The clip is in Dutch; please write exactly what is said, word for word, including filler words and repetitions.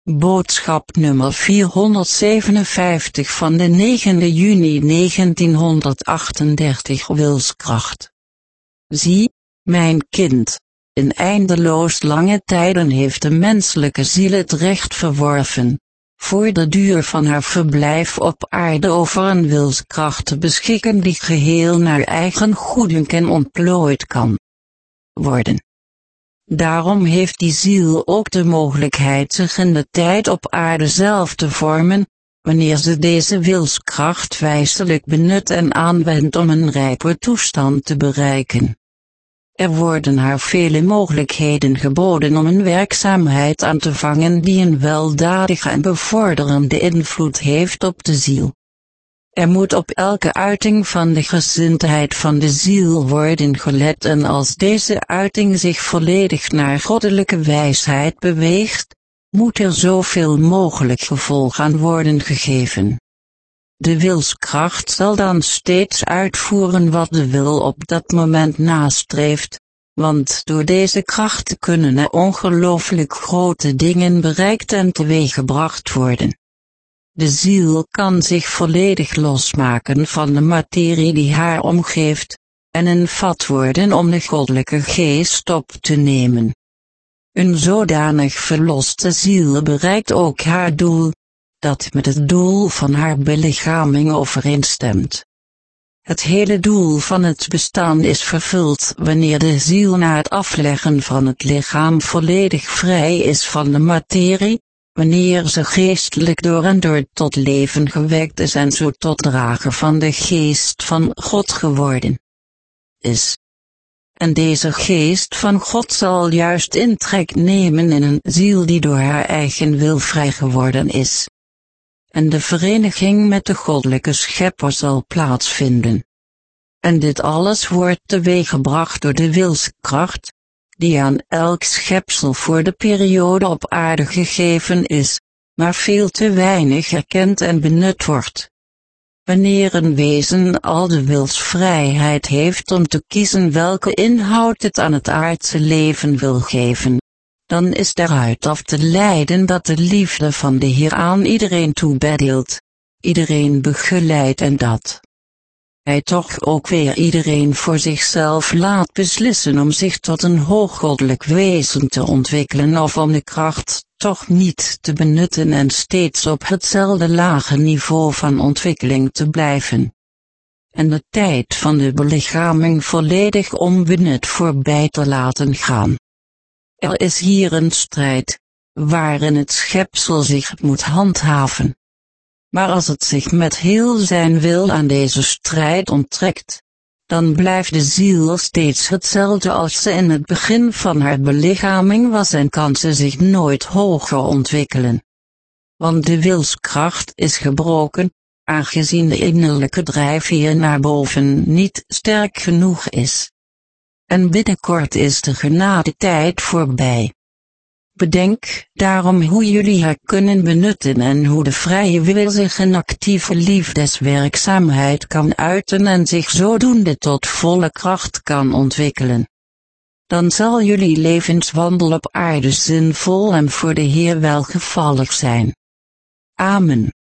Boodschap nummer vierhonderdzevenenvijftig van de negende juni negentienhonderdachtendertig. Wilskracht. Zie, mijn kind, in eindeloos lange tijden heeft de menselijke ziel het recht verworven, voor de duur van haar verblijf op aarde over een wilskracht te beschikken die geheel naar eigen goeddunken ontplooid kan worden. Daarom heeft die ziel ook de mogelijkheid zich in de tijd op aarde zelf te vormen, wanneer ze deze wilskracht wijselijk benut en aanwendt om een rijpe toestand te bereiken. Er worden haar vele mogelijkheden geboden om een werkzaamheid aan te vangen die een weldadige en bevorderende invloed heeft op de ziel. Er moet op elke uiting van de gezindheid van de ziel worden gelet en als deze uiting zich volledig naar goddelijke wijsheid beweegt, moet er zoveel mogelijk gevolg aan worden gegeven. De wilskracht zal dan steeds uitvoeren wat de wil op dat moment nastreeft, want door deze kracht kunnen er ongelooflijk grote dingen bereikt en teweeggebracht worden. De ziel kan zich volledig losmaken van de materie die haar omgeeft, en een vat worden om de goddelijke geest op te nemen. Een zodanig verloste ziel bereikt ook haar doel, dat met het doel van haar belichaming overeenstemt. Het hele doel van het bestaan is vervuld wanneer de ziel na het afleggen van het lichaam volledig vrij is van de materie, wanneer ze geestelijk door en door tot leven gewekt is en zo tot drager van de geest van God geworden is. En deze geest van God zal juist intrek nemen in een ziel die door haar eigen wil vrij geworden is. En de vereniging met de goddelijke schepper zal plaatsvinden. En dit alles wordt teweeggebracht door de wilskracht, die aan elk schepsel voor de periode op aarde gegeven is, maar veel te weinig erkend en benut wordt. Wanneer een wezen al de wilsvrijheid heeft om te kiezen welke inhoud het aan het aardse leven wil geven, dan is daaruit af te leiden dat de liefde van de Heer aan iedereen toebedeelt, iedereen begeleidt en dat hij toch ook weer iedereen voor zichzelf laat beslissen om zich tot een hooggoddelijk wezen te ontwikkelen of om de kracht toch niet te benutten en steeds op hetzelfde lage niveau van ontwikkeling te blijven. En de tijd van de belichaming volledig onbenut voorbij te laten gaan. Er is hier een strijd, waarin het schepsel zich moet handhaven. Maar als het zich met heel zijn wil aan deze strijd onttrekt, dan blijft de ziel steeds hetzelfde als ze in het begin van haar belichaming was en kan ze zich nooit hoger ontwikkelen. Want de wilskracht is gebroken, aangezien de innerlijke drijfveer naar boven niet sterk genoeg is. En binnenkort is de genadetijd voorbij. Bedenk daarom hoe jullie haar kunnen benutten en hoe de vrije wil zich in actieve liefdeswerkzaamheid kan uiten en zich zodoende tot volle kracht kan ontwikkelen. Dan zal jullie levenswandel op aarde zinvol en voor de Heer welgevallig zijn. Amen.